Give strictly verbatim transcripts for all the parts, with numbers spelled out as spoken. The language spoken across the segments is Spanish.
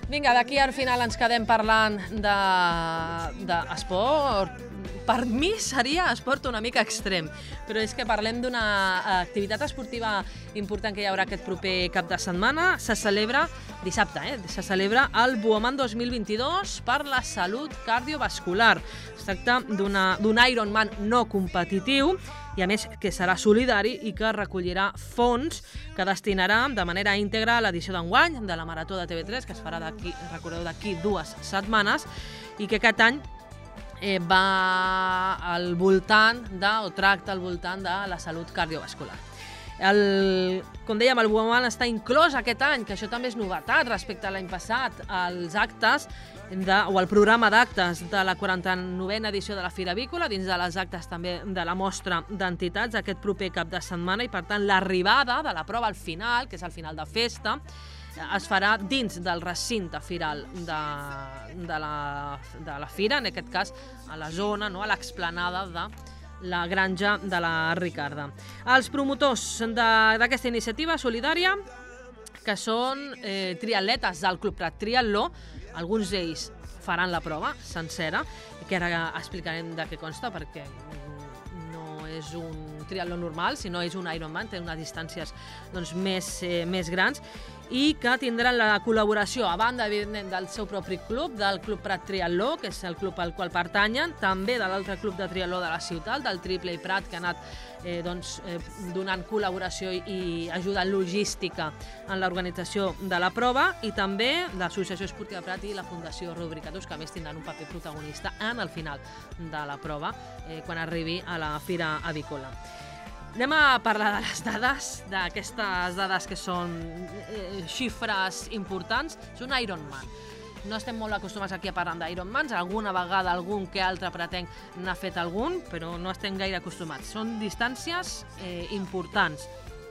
Vinga, d'aquí al final ens quedem parlant d'esport. Per mi seria esport una mica extrem, però és que parlem d'una activitat esportiva important que hi haurà aquest proper cap de setmana. Se celebra dissabte, eh? Se celebra el Woman dos mil vint-i-dos per la salut cardiovascular. Es tracta d'un Ironman no competitiu i a més que serà solidari i que recollirà fons que destinarà de manera íntegra a l'edició d'enguany de la Marató de T V tres, que es farà d'aquí, recordeu, d'aquí dues setmanes, i que aquest any eh, va al voltant de, o tracta al voltant de la salut cardiovascular. El, com dèiem, el Woman està inclòs aquest any, que això també és novetat respecte a l'any passat, als actes de, o al programa d'actes de la quaranta-novena edició de la Fira Avícola, dins de les actes també de la mostra d'entitats aquest proper cap de setmana, i per tant l'arribada de la prova al final, que és el final de festa, es farà dins del recinte firal de, de, la, de la Fira, en aquest cas a la zona, no, a l'explanada de la granja de la Ricarda. Els promotors d'aquesta iniciativa solidària, que són eh, triatletes del Club Prat Triatló, alguns d'ells faran la prova sencera, que ara explicarem de què consta, perquè no és un triatló normal, sinó és un Ironman, té unes distàncies doncs, més, eh, més grans, i que tindran la col·laboració, a banda, evidentment, del seu propi club, del Club Prat Triatló, que és el club al qual pertanyen, també de l'altre club de triatló de la ciutat, del Triple i Prat, que ha anat eh, doncs, eh, donant col·laboració i ajuda logística en l'organització de la prova, i també l'Associació Esportiva Prat i la Fundació Rubricatus, que a més tindran un paper protagonista en el final de la prova, eh, quan arribi a la Fira Avícola. Anem a parlar de les dades, d'aquestes dades que són eh, xifres importants. És un Ironman. No estem molt acostumats aquí a parlar d'Ironmans, alguna vegada algun que altre pretén n'ha fet algun, però no estem gaire acostumats. Són distàncies eh, importants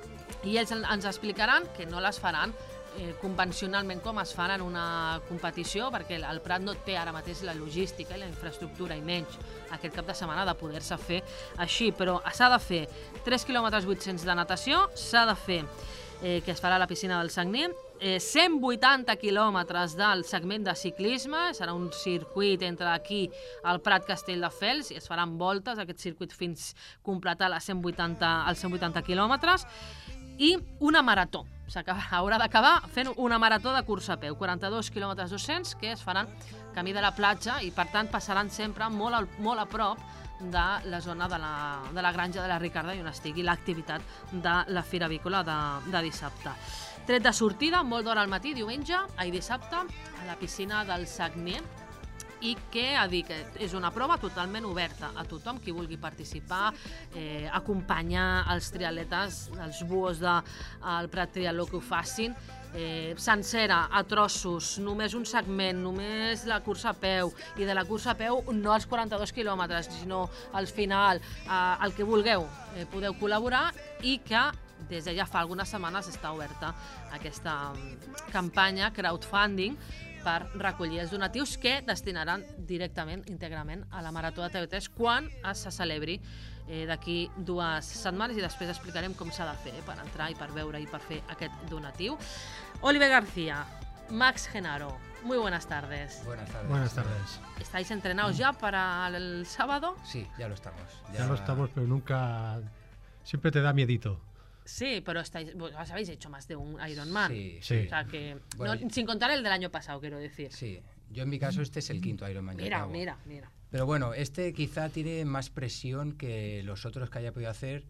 i ells ens explicaran que no les faran eh, convencionalment com es fan en una competició, perquè el Prat no té ara mateix la logística i la infraestructura, i menys aquest cap de setmana, de poder-se fer així, però s'ha de fer tres quilòmetres vuit-cents de natació, s'ha de fer, eh, que es farà a la piscina del Sagner, eh, cent vuitanta quilòmetres del segment de ciclisme, serà un circuit entre aquí al Prat Castelldefels, i es faran voltes aquest circuit fins completar les cent vuitanta, els cent vuitanta quilòmetres, i una marató. Haurà d'acabar fent una marató de cursa a peu, quaranta-dos quilòmetres dos-cents, que es faran camí de la platja, i per tant passaran sempre molt a, molt a prop de la zona de la, de la granja de la Ricarda, i on estigui l'activitat de la Fira Avícola de, de dissabte. Tret de sortida, molt d'hora al matí, diumenge, i dissabte, a la piscina del Sagner, i que ha dit que és una prova totalment oberta a tothom qui vulgui participar, eh, acompanyar els triatletes, els buos del Prat Triatló que ho facin, eh, sencera, a trossos, només un segment, només la cursa a peu, i de la cursa a peu no els quaranta-dos quilòmetres, sinó al final, eh, el que vulgueu, eh, podeu col·laborar, i que des de ja fa algunes setmanes està oberta aquesta campanya crowdfunding per recollir els donatius que destinaran directament, íntegrament, a la Marató de T V tres quan se celebri eh, d'aquí dues setmanes, i després explicarem com s'ha de fer eh, per entrar i per veure i per fer aquest donatiu. Oliver García, Max Genaro, muy buenas tardes. Buenas tardes. Buenas tardes. ¿Estáis entrenados ya para el sábado? Sí, ya lo estamos. Ya, ya lo estamos, pero nunca... Siempre te da miedito. Sí, pero estáis, vos habéis hecho más de un Ironman. Sí, sí. O sea que, bueno, no, sin contar el del año pasado, quiero decir. Sí, yo en mi caso este es el quinto Ironman. Mira, mira, mira. Pero bueno, este quizá tiene más presión que los otros que haya podido hacer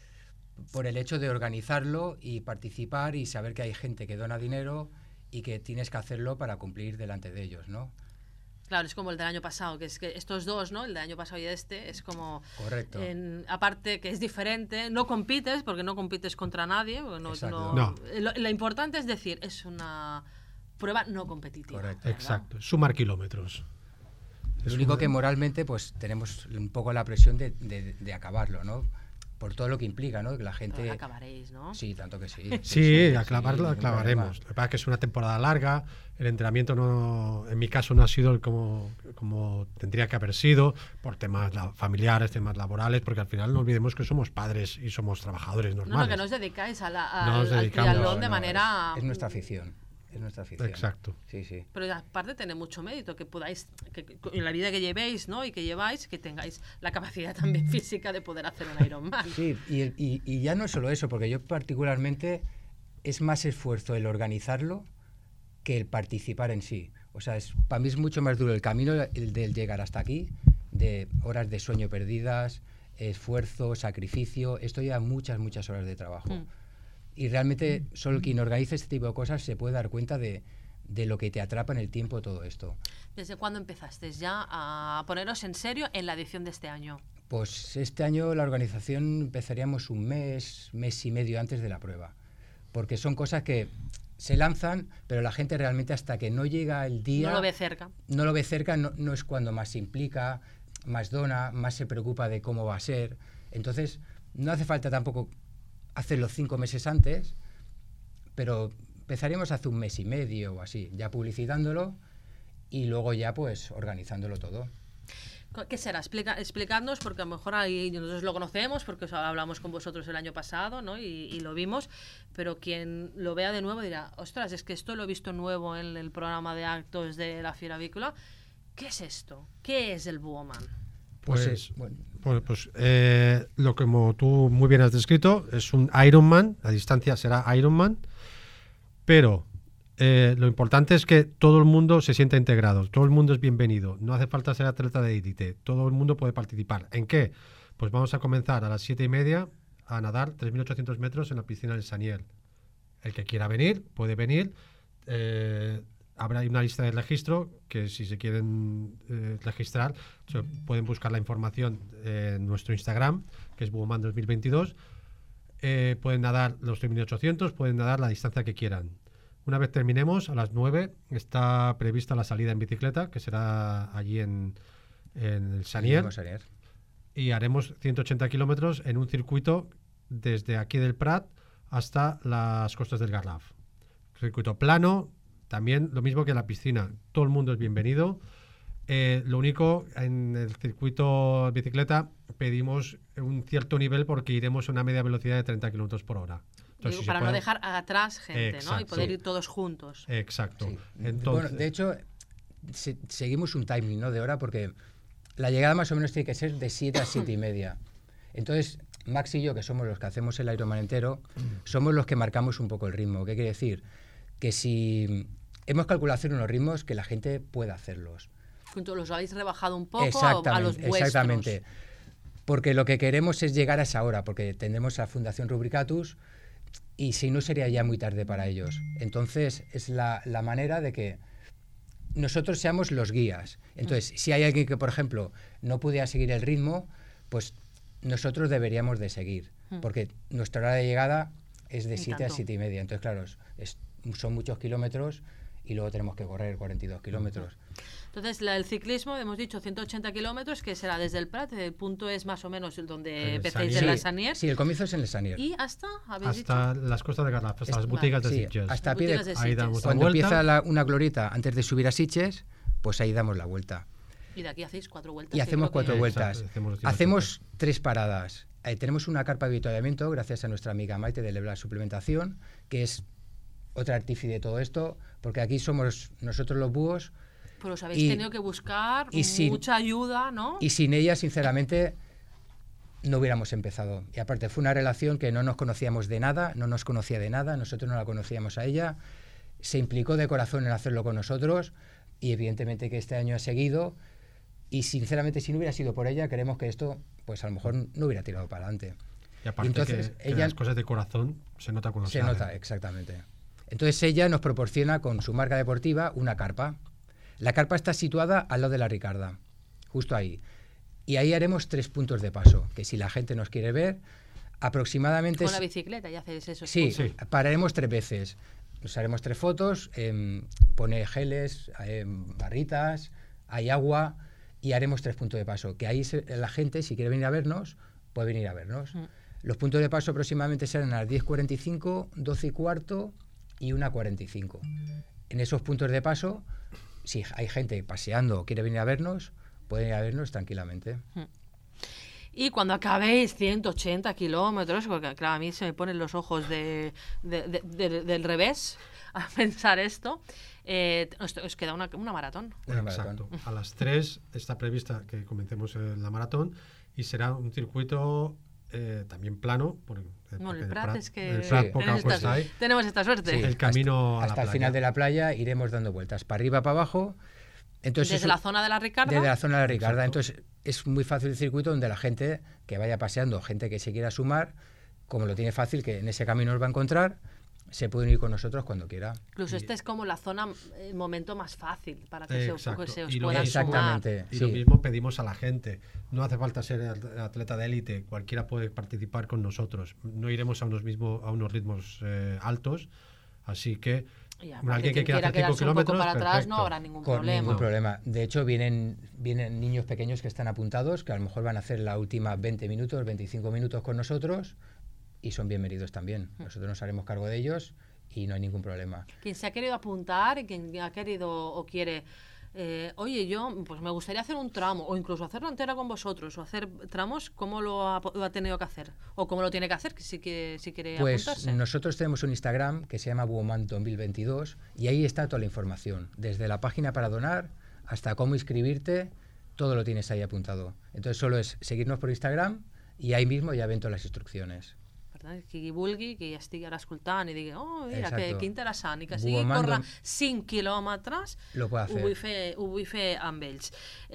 por el hecho de organizarlo y participar y saber que hay gente que dona dinero y que tienes que hacerlo para cumplir delante de ellos, ¿no? Claro, es como el del año pasado, que es que estos dos, ¿no? El del año pasado y este, es como... Correcto. En, aparte que es diferente, no compites, porque no compites contra nadie. No, no, no. Lo, lo importante es decir, es una prueba no competitiva. Correcto. Exacto, sumar kilómetros. Lo único que moralmente pues tenemos un poco la presión de, de, de acabarlo, ¿no? Por todo lo que implica, ¿no? Que la gente... Pero acabaréis, ¿no? Sí, tanto que sí. Sí, sí, sí acabarlo, sí, acabaremos. Lo que pasa es que es una temporada larga, el entrenamiento no, en mi caso no ha sido el como, como tendría que haber sido, por temas familiares, temas laborales, porque al final no olvidemos que somos padres y somos trabajadores normales. No, no, que no os dedicáis a la, a, no al triatlón no, de no, manera... Es, es nuestra afición. es nuestra afición. Exacto. Sí, sí. Pero aparte tiene mucho mérito que podáis, que, que en la vida que llevéis, ¿no? Y que lleváis, que tengáis la capacidad también física de poder hacer un Ironman. Sí, y, y, y ya no solo eso, porque yo particularmente es más esfuerzo el organizarlo que el participar en sí. O sea, es, para mí es mucho más duro el camino el del llegar hasta aquí, de horas de sueño perdidas, esfuerzo, sacrificio. Esto lleva muchas, muchas horas de trabajo. Mm. Y realmente solo quien organiza este tipo de cosas se puede dar cuenta de, de lo que te atrapa en el tiempo todo esto. ¿Desde cuándo empezaste ya a poneros en serio en la edición de este año? Pues este año la organización empezaríamos un mes, mes y medio antes de la prueba. Porque son cosas que se lanzan, pero la gente realmente hasta que no llega el día... No lo ve cerca. No lo ve cerca, no, no es cuando más se implica, más dona, más se preocupa de cómo va a ser. Entonces, no hace falta tampoco hacerlo cinco meses antes, pero empezaríamos hace un mes y medio o así, ya publicitándolo y luego ya pues organizándolo todo. ¿Qué será? Explica, explicadnos, porque a lo mejor ahí nosotros lo conocemos, porque hablamos con vosotros el año pasado, ¿no? y, y lo vimos, pero quien lo vea de nuevo dirá, ostras, es que esto lo he visto nuevo en el programa de actos de la Fiera Avícola. ¿Qué es esto? ¿Qué es el Buoman? Pues, pues, bueno. pues, pues eh, lo que como tú muy bien has descrito, es un Ironman, la distancia será Ironman, pero... Eh, lo importante es que todo el mundo se sienta integrado, todo el mundo es bienvenido, no hace falta ser atleta de élite, todo el mundo puede participar. ¿En qué? Pues vamos a comenzar a las siete y media a nadar tres mil ochocientos metros en la piscina del Saniel. El que quiera venir, puede venir. Eh, habrá una lista de registro que si se quieren eh, registrar, se pueden buscar la información en nuestro Instagram, que es Buoman dos mil veintidós. Eh, pueden nadar los tres mil ochocientos, pueden nadar la distancia que quieran. Una vez terminemos, a las nueve está prevista la salida en bicicleta, que será allí en, en el Sanier. Y haremos ciento ochenta kilómetros en un circuito desde aquí del Prat hasta las costas del Garraf. Circuito plano, también lo mismo que en la piscina. Todo el mundo es bienvenido. Eh, lo único, en el circuito bicicleta pedimos un cierto nivel porque iremos a una media velocidad de treinta kilómetros por hora. Entonces, Digo, para puede... no dejar atrás gente, exacto, ¿no? Y poder ir todos juntos. Exacto. Sí. Entonces... Bueno, de hecho, se, seguimos un timing, ¿no? De hora, porque la llegada más o menos tiene que ser de siete a siete y media. Entonces, Max y yo, que somos los que hacemos el Ironman entero, somos los que marcamos un poco el ritmo. ¿Qué quiere decir? Que si hemos calculado hacer unos ritmos que la gente pueda hacerlos. Los habéis rebajado un poco a, a los vuestros. Exactamente. Porque lo que queremos es llegar a esa hora, porque tendremos a Fundación Rubricatus y si no sería ya muy tarde para ellos. Entonces es la, la manera de que nosotros seamos los guías. Entonces, mm. si hay alguien que, por ejemplo, no pudiera seguir el ritmo, pues nosotros deberíamos de seguir, mm. porque nuestra hora de llegada es de siete a siete y media. Entonces, claro, es, es, son muchos kilómetros y luego tenemos que correr cuarenta y dos kilómetros. Entonces, la, el ciclismo, hemos dicho ciento ochenta kilómetros, que será desde el Prat, el punto es más o menos el donde empecéis en la Sanier. Sí, el comienzo es en el Sanier. ¿Y hasta? Hasta dicho? Las costas de Garraf, hasta es, las boutiques de sí, Sitges. Hasta a pie de, de ahí damos Cuando empieza la, una glorieta antes de subir a Sitges, pues ahí damos la vuelta. Y de aquí hacéis cuatro vueltas. Y hacemos cuatro que... vueltas. Exacto, hacemos, hacemos tres paradas. Eh, tenemos una carpa de avituallamiento, gracias a nuestra amiga Maite de Lebla Suplementación, que es otra artífice de todo esto, porque aquí somos nosotros los búhos. Pero os habéis y, tenido que buscar y sin, mucha ayuda, ¿no? Y sin ella, sinceramente, no hubiéramos empezado. Y aparte, fue una relación que no nos conocíamos de nada, no nos conocía de nada, nosotros no la conocíamos a ella. Se implicó de corazón en hacerlo con nosotros y evidentemente que este año ha seguido. Y sinceramente, si no hubiera sido por ella, creemos que esto, pues a lo mejor no hubiera tirado para adelante. Y aparte, y entonces, que, que ella, las cosas de corazón se nota cuando se salen. nota, exactamente. Entonces ella nos proporciona con su marca deportiva una carpa. La carpa está situada al lado de la Ricarda, justo ahí. Y ahí haremos tres puntos de paso, que si la gente nos quiere ver, aproximadamente... Con la bicicleta ya hacéis eso. Sí, sí, pararemos tres veces. Nos haremos tres fotos, eh, pone geles, eh, barritas, hay agua y haremos tres puntos de paso. Que ahí se, la gente, si quiere venir a vernos, puede venir a vernos. Mm. Los puntos de paso aproximadamente serán a las diez cuarenta y cinco, doce y cuarto y una cuarenta y cinco. En esos puntos de paso... Si hay gente paseando o quiere venir a vernos, pueden ir a vernos tranquilamente. Y cuando acabéis ciento ochenta kilómetros, porque claro, a mí se me ponen los ojos de, de, de, de, del revés, a pensar esto, eh, os, os queda una, una maratón. Una Exacto. maratón. A las tres está prevista que comencemos eh, la maratón y será un circuito eh, también plano. Porque, No, el porque Prat es que el Prat Sí. poca tenemos, cuesta esta, hay. tenemos esta suerte. Sí, El camino hasta, a la hasta el playa. final de la playa iremos dando vueltas, para arriba, para abajo. Entonces, Desde es- la zona de la Ricarda. Desde la zona de la Ricarda. Exacto. Entonces, es muy fácil el circuito donde la gente que vaya paseando, gente que se quiera sumar, como lo tiene fácil, que en ese camino nos va a encontrar, se pueden ir con nosotros cuando quiera. Incluso este es como la zona, el momento más fácil para que, Eh, se, exacto. que se os Y lo puedan mismo- sumar. Exactamente. Y sí. lo mismo pedimos a la gente. No hace falta ser atleta de élite, cualquiera puede participar con nosotros. No iremos a unos, mismo, a unos ritmos eh, altos, así que Y ya, alguien porque que quien quiera quiera hacer cinco quedarse un poco kilómetros, para atrás no perfecto. habrá ningún Con problema. ningún problema. De hecho, vienen, vienen niños pequeños que están apuntados, que a lo mejor van a hacer la última veinte minutos, veinticinco minutos con nosotros y son bienvenidos también. Nosotros nos haremos cargo de ellos y no hay ningún problema. Quien se ha querido apuntar y quien ha querido o quiere, eh, oye, yo pues me gustaría hacer un tramo o incluso hacerlo entera con vosotros o hacer tramos, ¿cómo lo ha, lo ha tenido que hacer? O cómo lo tiene que hacer, que si, que, si quiere Pues apuntarse. nosotros tenemos un Instagram que se llama Woman dos mil veintidós y ahí está toda la información, desde la página para donar hasta cómo inscribirte, todo lo tienes ahí apuntado. Entonces solo es seguirnos por Instagram y ahí mismo ya ven todas las instruccions. Per tant, qui vulgui, que ja estigui ara escoltant i digui, oh, mira, que, Exacto. que interessant, i que sigui Woman córrer don't- cinc quilòmetres, Lo puede ho hacer. vull fer, ho vull fer amb ells.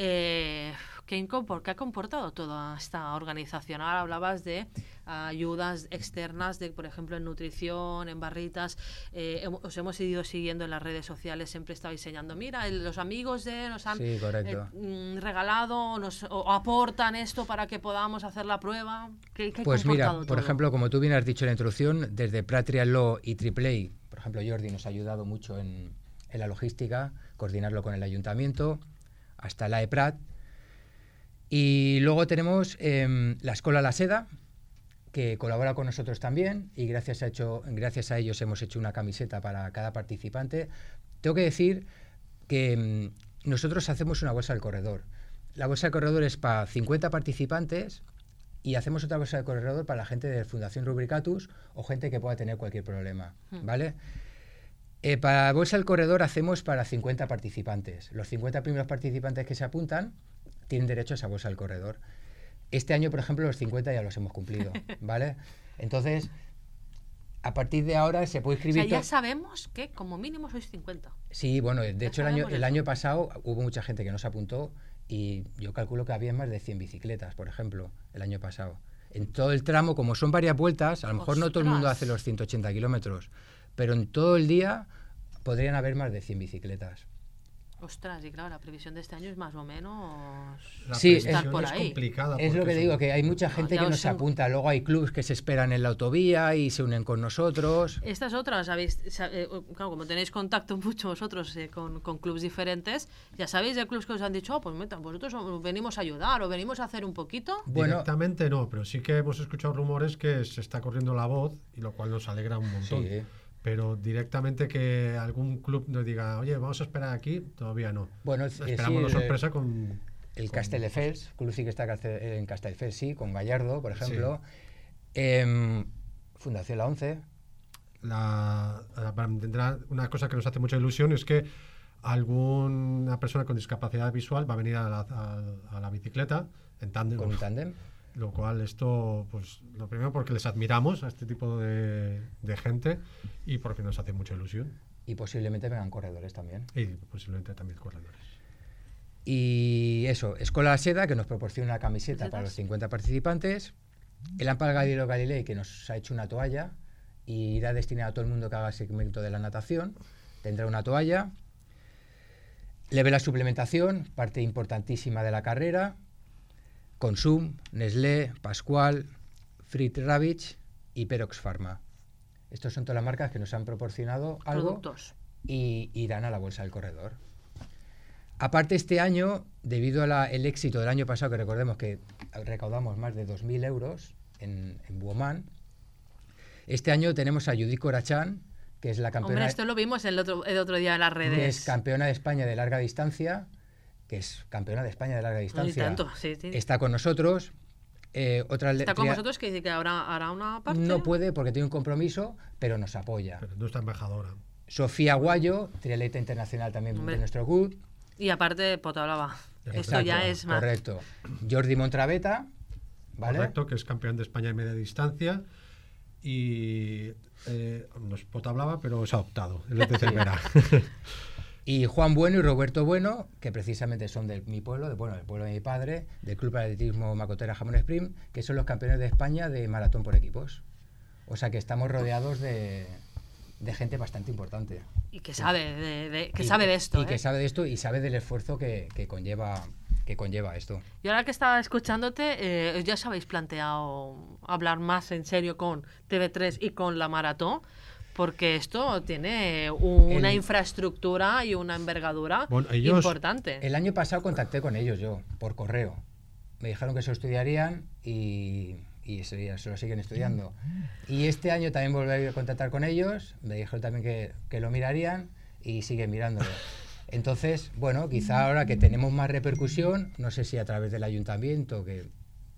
Eh, ¿qué, incompor- ¿Qué ha comportado toda esta organización? Ahora hablabas de ayudas externas, de por ejemplo en nutrición, en barritas. Eh, hem- os hemos ido siguiendo en las redes sociales, siempre estaba enseñando, mira, el- los amigos de nos han Sí, correcto. eh, mm, regalado nos, o aportan esto para que podamos hacer la prueba. ¿Qué, qué ha Pues mira, comportado por todo? ejemplo, como tú bien has dicho en la introducción, desde Prat Triatló y Triplay, por ejemplo, Jordi nos ha ayudado mucho en, en la logística, coordinarlo con el ayuntamiento, hasta la E Prat. Y luego tenemos eh, la Escola La Seda, que colabora con nosotros también, y gracias a, hecho, gracias a ellos hemos hecho una camiseta para cada participante. Tengo que decir que mm, nosotros hacemos una bolsa del corredor. La bolsa del corredor es para cincuenta participantes y hacemos otra bolsa del corredor para la gente de Fundación Rubricatus o gente que pueda tener cualquier problema, ¿vale? Eh, para la bolsa del corredor hacemos para cincuenta participantes. Los cincuenta primeros participantes que se apuntan tienen derecho a esa bolsa del corredor. Este año, por ejemplo, los cincuenta ya los hemos cumplido, ¿vale? Entonces, a partir de ahora se puede O sea, escribir... ya to- sabemos que como mínimo sois cincuenta. Sí, bueno, de Ya hecho el año, sabemos el eso. año pasado hubo mucha gente que no se apuntó y yo calculo que había más de cien bicicletas, por ejemplo, el año pasado. En todo el tramo, como son varias vueltas, a lo mejor no todo el mundo ¡Ostras! hace los ciento ochenta kilómetros, pero en todo el día podrían haber más de cien bicicletas. Ostras, y claro, la previsión de este año es más o menos... La Sí, previsión estar por es ahí. complicada. Es lo porque que son- digo, que hay mucha No, gente ya que no os se tengo- apunta. Luego hay clubs que se esperan en la autovía y se unen con nosotros. Estas otras, habéis, sa- eh, claro, como tenéis contacto mucho vosotros eh, con, con clubs diferentes, ya sabéis de clubs que os han dicho, oh, pues mira, vosotros os venimos a ayudar o venimos a hacer un poquito. Bueno, Directamente no, pero sí que hemos escuchado rumores que se está corriendo la voz, y lo cual nos alegra un montón. sí. Pero directamente que algún club nos diga, oye, vamos a esperar aquí, todavía no. Bueno, eh, Esperamos sí, la el- sorpresa con... El con- Castelldefels, club sí que está Castel- en Castelldefels, sí, con Gallardo, por ejemplo. Em, Fundación La Once. La, la- tendrá una cosa que nos hace mucha ilusión es que alguna persona con discapacidad visual va a venir a la, a- a la bicicleta en tándem, Con un tándem. lo cual esto, pues lo primero porque les admiramos a este tipo de, de gente y porque nos hace mucha ilusión Y posiblemente vengan corredores también. y posiblemente también corredores. Y eso, Escola La Seda, que nos proporciona una camiseta ¿Camisetas? para los cincuenta participantes. El Ampal Galileo Galilei, que nos ha hecho una toalla y irá destinada a todo el mundo que haga segmento de la natación. Tendrá una toalla. Leve la suplementación, parte importantísima de la carrera. Consum, Nestlé, Pascual, Frit Ravitch y Perox Pharma. Estos son todas las marcas que nos han proporcionado algo Productos. y irán a la bolsa del corredor. Aparte, este año, debido al éxito del año pasado, que recordemos que recaudamos más de dos mil euros en, en Woman, este año tenemos a Judith Corachán, que es la campeona, Hombre, esto lo vimos el otro, el otro día en las redes. que es campeona de España de larga distancia, que es campeona de España de larga No, y distancia. tanto, sí, sí. Está con nosotros. Eh, otra Está con tria- vosotros que dice que habrá, hará una parte. No puede porque tiene un compromiso, pero nos apoya. Pero nuestra embajadora. Sofía Guayo, triatleta internacional también Hombre. de nuestro club. Y aparte Potablava. Esto ya es más. Correcto. Jordi Montraveta, ¿vale? Correcto, que es campeón de España en media distancia. Y eh, no es Potablava, pero se ha optado. El de Cervera. Y Juan Bueno y Roberto Bueno, que precisamente son de mi pueblo, de, bueno, del pueblo de mi padre, del Club de Atletismo Macotera Jamón Sprint, que son los campeones de España de maratón por equipos. O sea que estamos rodeados de, de gente bastante importante. Y que sabe de, de, que y, sabe de esto. Y ¿eh? que sabe de esto y sabe del esfuerzo que, que, conlleva, que conlleva esto. Y ahora que estaba escuchándote, eh, ¿ya os habéis planteado hablar más en serio con T V tres y con la maratón? Porque esto tiene una el, infraestructura y una envergadura bueno, ellos, importante. El año pasado contacté con ellos yo, por correo. Me dijeron que se lo estudiarían y, y se, se lo siguen estudiando. Y este año también volví a contactar con ellos. Me dijeron también que, que lo mirarían y siguen mirándolo. Entonces, bueno, quizá ahora que tenemos más repercusión, no sé si a través del ayuntamiento que,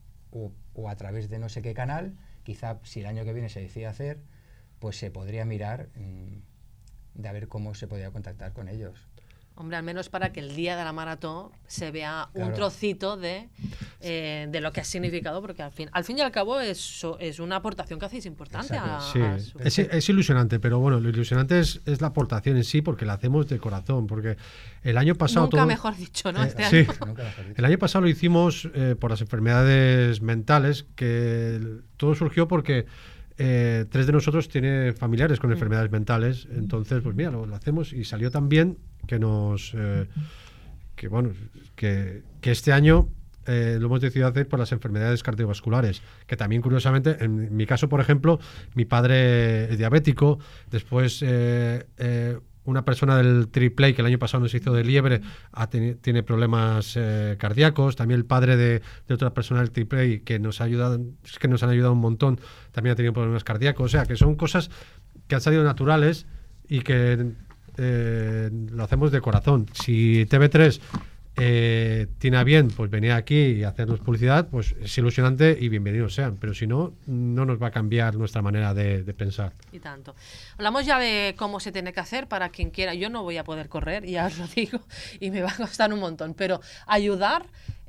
o, o a través de no sé qué canal, quizá si el año que viene se decide hacer, pues se podría mirar mmm, de a ver cómo se podría contactar con ellos. Hombre, al menos para que el día de la maratón se vea claro. un trocito de, eh, de lo que ha significado, porque al fin, al fin y al cabo es, es una aportación que hacéis importante. A, sí, a su... es, es ilusionante, pero bueno, lo ilusionante es, es la aportación en sí, porque la hacemos de corazón, porque el año pasado... Nunca todo, mejor dicho, ¿no? Eh, este sí, año. Nunca mejor dicho. El año pasado lo hicimos eh, por las enfermedades mentales, que todo surgió porque... Eh, tres de nosotros tiene familiares con enfermedades mentales, entonces pues mira, lo, lo hacemos y salió tan bien que nos eh, que bueno que, que este año eh, lo hemos decidido hacer por las enfermedades cardiovasculares, que también curiosamente, en mi caso por ejemplo, mi padre es diabético, después eh, eh, una persona del triple A que el año pasado nos hizo de liebre ha teni- tiene problemas eh, cardíacos, también el padre de, de otra persona del triple A que nos ha ayudado, que nos han ayudado un montón, también ha tenido problemas cardíacos, o sea que son cosas que han salido naturales y que eh, lo hacemos de corazón. Si T V tres eh, tiene a bien pues venir aquí y hacernos publicidad, pues es ilusionante y bienvenidos sean, pero si no, no nos va a cambiar nuestra manera de, de pensar. Y tanto. Hablamos ya de cómo se tiene que hacer para quien quiera. Yo no voy a poder correr, ya os lo digo, y me va a costar un montón, pero ayudar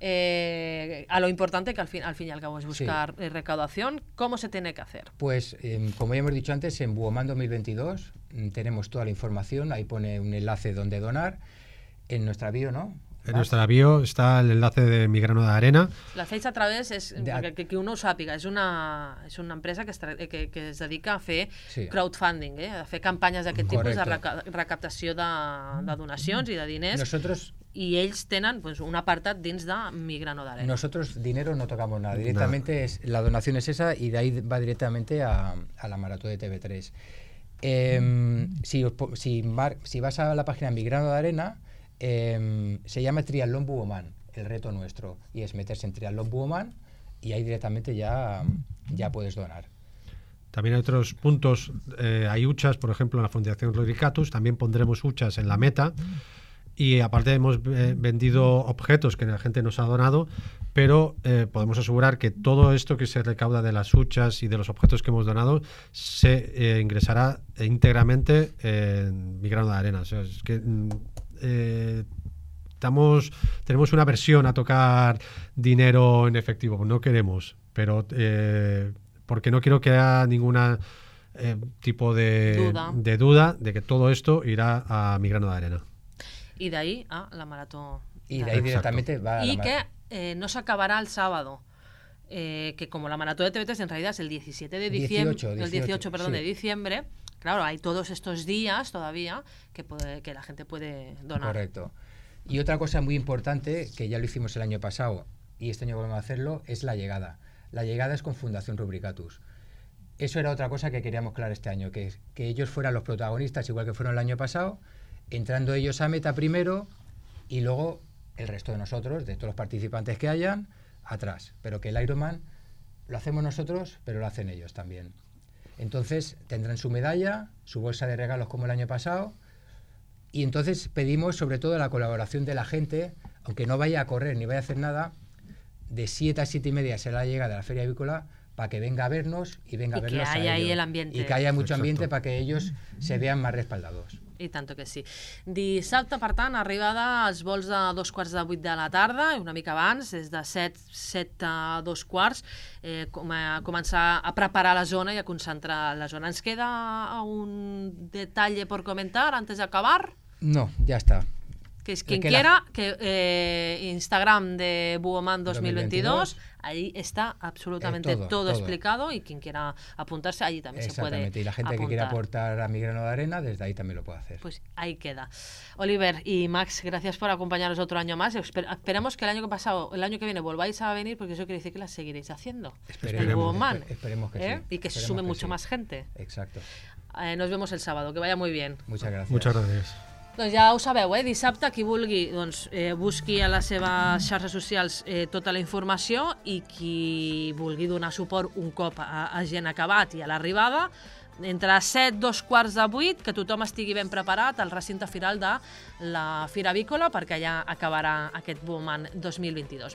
eh, a lo importante que al fin, al fin y al cabo es buscar sí. recaudación. ¿Cómo se tiene que hacer? Pues eh, como ya hemos dicho antes, en Buoman dos mil veintidós tenemos toda la información, ahí pone un enlace donde donar, en nuestra bio, ¿no? En nuestra bio está el enlace de Mi Grano de Arena. La fecha a través es de, que, que uno ho sàpiga, és una, és una empresa que es, que, que es dedica a fer sí. crowdfunding, eh? a fer campanyes d'aquest tipus de reca, recaptació de, de donacions i de diners. Nosotros, y ells tenen pues, un apartat dins de Mi Grano de Arena. Nosotros dinero no tocamos nada, directamente no. es, la donación es esa y de ahí va directamente a, a la maratón de T V tres. Eh, si, si, mar, si vas a la página Mi Grano de Arena, Eh, se llama Triatlón Buoman, el reto nuestro, y es meterse en Triatlón Buoman y ahí directamente ya, ya puedes donar. También hay otros puntos, eh, hay huchas, por ejemplo, en la Fundación Cloricatus, también pondremos huchas en la meta y aparte hemos eh, vendido objetos que la gente nos ha donado, pero eh, podemos asegurar que todo esto que se recauda de las huchas y de los objetos que hemos donado se eh, ingresará íntegramente en Mi Grano de Arena. O sea, es que Eh, estamos, tenemos una versión a tocar dinero en efectivo, no queremos, pero eh, porque no quiero que haya ninguna eh, tipo de duda. de duda de que todo esto irá a Mi Grano de Arena. Y de ahí a la maratón. Y de ahí directamente va a y la que eh, no se acabará el sábado. Eh, que como la maratón de T V tres en realidad es el diecisiete de diciembre, dieciocho, dieciocho, el dieciocho perdón, sí. de diciembre. Claro, hay todos estos días todavía que, puede, que la gente puede donar. Correcto. Y otra cosa muy importante, que ya lo hicimos el año pasado y este año volvemos a hacerlo, es la llegada. La llegada es con Fundación Rubricatus. Eso era otra cosa que queríamos aclarar este año, que, que ellos fueran los protagonistas, igual que fueron el año pasado, entrando ellos a meta primero y luego el resto de nosotros, de todos los participantes que hayan, atrás. Pero que el Ironman lo hacemos nosotros, pero lo hacen ellos también. Entonces tendrán su medalla, su bolsa de regalos como el año pasado y entonces pedimos sobre todo la colaboración de la gente, aunque no vaya a correr ni vaya a hacer nada, de siete a siete y media será la llegada de la feria avícola para que venga a vernos y venga Y a que vernos a haya ahí ellos. el ambiente. Y que haya mucho Exacto. ambiente para que ellos se vean más respaldados. I tant que sí. Dissabte, per tant, arribada als vols de dos quarts de vuit de la tarda, una mica abans, des de set, set a dos quarts, eh, com a començar a preparar la zona i a concentrar la zona. Ens queda un detalle por comentar antes de acabar, No, ya está. que es quien que la- quiera, que eh, Instagram de Buoman dos mil veintidós, dos mil veintidós, ahí está absolutamente Eh, todo, todo, todo. explicado y quien quiera apuntarse, allí también se puede Exactamente. Y la gente apuntar. que quiera aportar a mi grano de arena, desde ahí también lo puede hacer. Pues ahí queda. Oliver y Max, gracias por acompañarnos otro año más. Esper- Esperemos que el año que pasado, el año que viene volváis a venir, porque eso quiere decir que las seguiréis haciendo. Esperemos, El Buoman, espe- esperemos que ¿eh? sí. Y que se Esperemos sume que mucho sí. más gente. Exacto. Eh, nos vemos el sábado, que vaya muy bien. Muchas gracias. Muchas gracias. Doncs ja ho sabeu, eh? Dissabte, qui vulgui, doncs, eh, busqui a les seves xarxes socials eh, tota la informació i qui vulgui donar suport un cop a, a gent acabat i a l'arribada, entre set, dos quarts de vuit, que tothom estigui ben preparat al recinte firal de la Fira Avícola, perquè allà acabarà aquest Buoman dos mil veintidós.